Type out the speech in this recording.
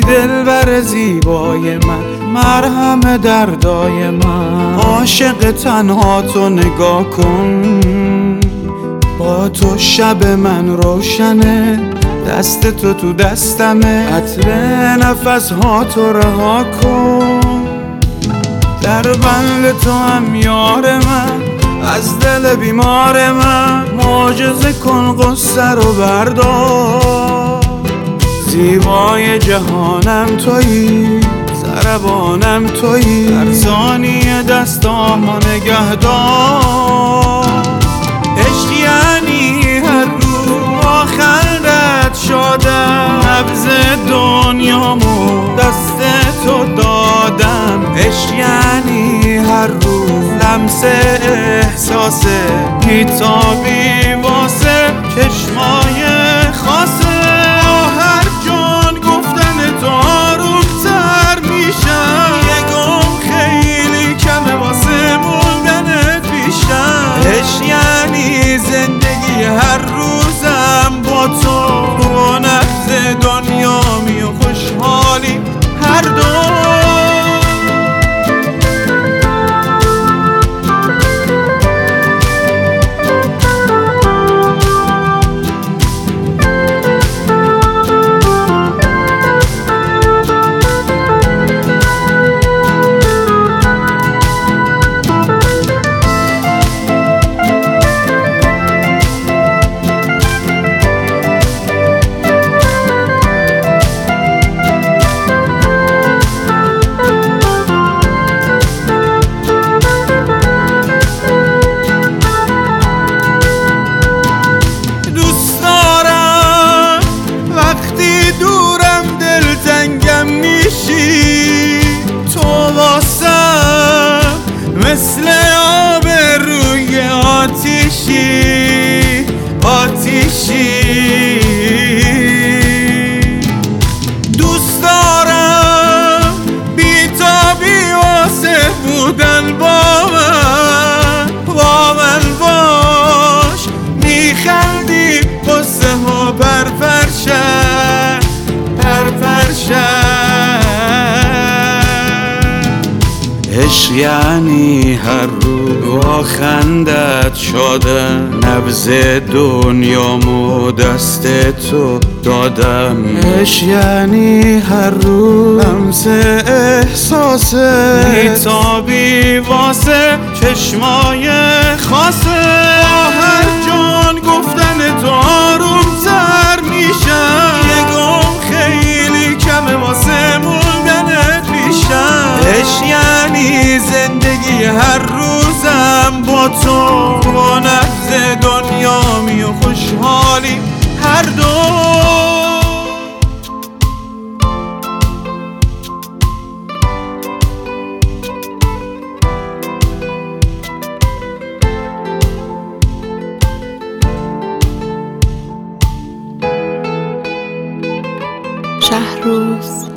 دلبر زیبای من، مرهم دردای من. عاشق تنها تو نگاه کن، با تو شب من روشنه، دست تو تو دستمه، عطر نفس ها تو رها کن. در بند تو هم یار من، از دل بیمار من، معجزه کن قصه رو بردار. زیبای جهانم تویی، سربانم تویی، در ثانیه دستامو نگهدار. عشق یعنی هر روز با خندت شدم، نبض دنیامو دست تو دادم. عشق یعنی هر روز لمس احساس بیتابی واسه چشمای خاصه. هر جان گفتن تو آرومتر میشم، یه گم خیلی کمه واسه موندنت پیشم. عشق یعنی زندگی هر روزم با تو، نبض دنیامی و خوشحالی هر دو. مثل آب روی آتیشی، دوست دارم بی‌تابی واسه بودن با من باش. میخندی قصه ها پرپرشن. عشق یعنی هر روز با خندت شدم، نبض دنیامو دست تو دادم. عشق یعنی هر روز لمس احساس بیتابی واسه چشمای خاصه. هر جان گفتن تو آرومتر میشم، یه گم خیلی کمه واسه موندنت پیشم. عشق یعنی زندگی هر روزم با تو، با نبض دنیامی و خوشحالی هر دو. شهروز